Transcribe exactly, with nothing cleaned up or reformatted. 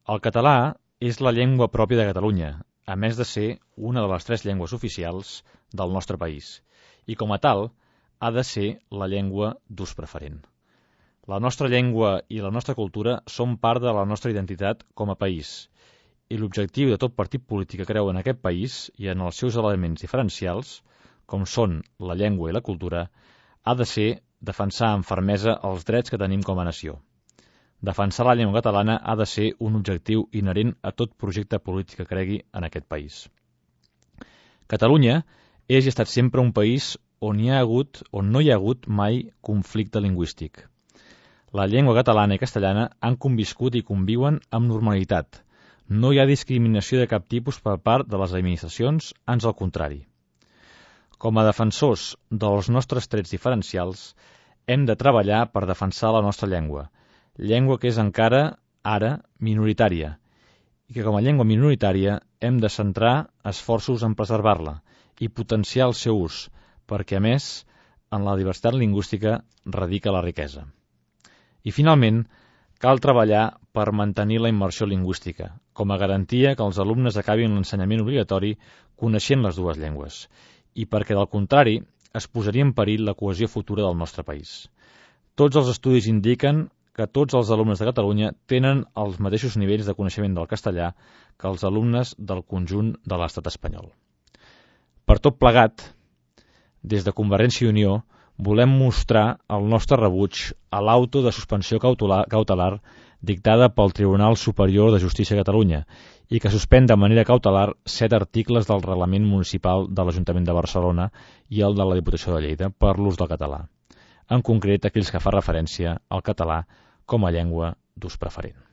El català és la llengua pròpia de Catalunya, a més de ser una de les tres llengües oficials del nostre país, i com a tal ha de ser la llengua d'ús preferent. La nostra llengua i la nostra cultura són part de la nostra identitat com a país, i l'objectiu de tot partit polític que creu en aquest país i en els seus elements diferencials, com són la llengua i la cultura, ha de ser defensar amb fermesa els drets que tenim com a nació. Defensar la llengua catalana ha de ser un objectiu inherent a tot projecte polític que cregui en aquest país. Catalunya és i ha estat sempre un país on hi ha hagut, on no hi ha hagut mai conflicte lingüístic. La llengua catalana i castellana han conviscut i conviuen amb normalitat. No hi ha discriminació de cap tipus per part de les administracions, ans al contrari. Com a defensors dels nostres trets diferencials, hem de treballar per defensar la nostra llengua, llengua que és encara, ara, minoritària, i que com a llengua minoritària hem de centrar esforços en preservar-la i potenciar el seu ús, perquè, a més, en la diversitat lingüística radica la riquesa. I, finalment, cal treballar per mantenir la immersió lingüística, com a garantia que els alumnes acabin l'ensenyament obligatori coneixent les dues llengües, i perquè, del contrari, es posaria en perill la cohesió futura del nostre país. Tots els estudis indiquen que tots els alumnes de Catalunya tenen els mateixos nivells de coneixement del castellà que els alumnes del conjunt de l'estat espanyol. Per tot plegat, des de Convergència i Unió, volem mostrar el nostre rebuig a l'auto de suspensió cautelar dictada pel Tribunal Superior de Justícia de Catalunya i que suspèn de manera cautelar set articles del Reglament Municipal de l'Ajuntament de Barcelona i el de la Diputació de Lleida per l'ús del català, en concret aquells que fa referència al català com a llengua d'ús preferent.